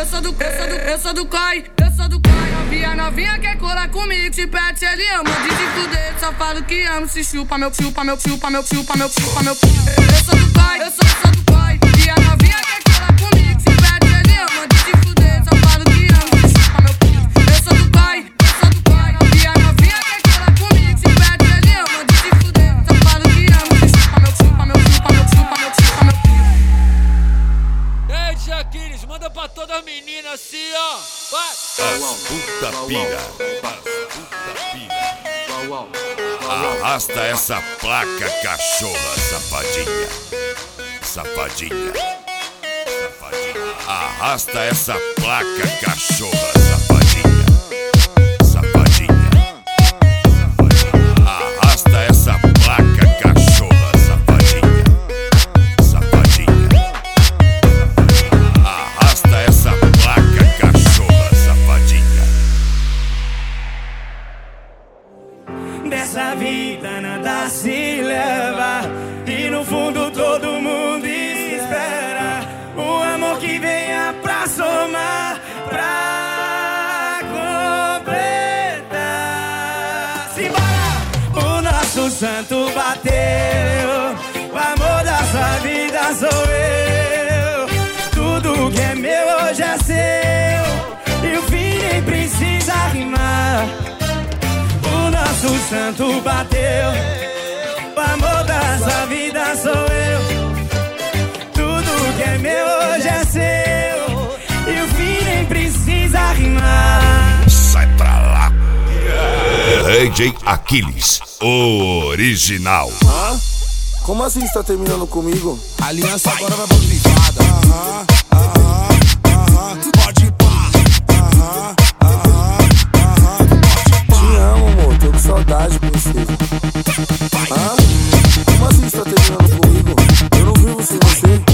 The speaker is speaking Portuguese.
Eu sou do COI. Novinha quer colar comigo. Se pede, ele ama de fuder. Só falo que amo, se chupa meu. Eu sou do COI. Eu sou do COI. E a novinha quer colar comigo. Se pede, ele ama de fuder. Só falo que amo, se chupa meu. Eu sou do COI. E a novinha quer colar comigo. Se pede, ele ama de fuder. Só falo que amo, se chupa meu. Ei, Jaquires, manda pra todas as meninas assim, ó. Vai! As puta pira. Arrasta essa placa, cachorra, safadinha. Arrasta essa placa, cachorra, safadinha. Arrasta essa placa, cachorra, safadinha. Arrasta essa placa, cachorra, safadinha. Dessa vida nada se leva, e no fundo todo mundo espera um amor que venha pra somar, pra completar. Simbora! O nosso santo bateu, o amor da sua vida sou eu. Tudo que é meu hoje é seu, e o fim nem precisa rimar. O nosso santo bateu, o amor da sua vida sou eu. Tudo que é meu hoje é seu, e o fim nem precisa rimar. Sai pra lá. DJ Aquiles, original. Como assim você tá terminando comigo? A aliança agora vai pra privada. Pode ir pá. Te amo, amor, tô com saudade, princesa. Como assim você tá terminando comigo? Eu não vivo sem você.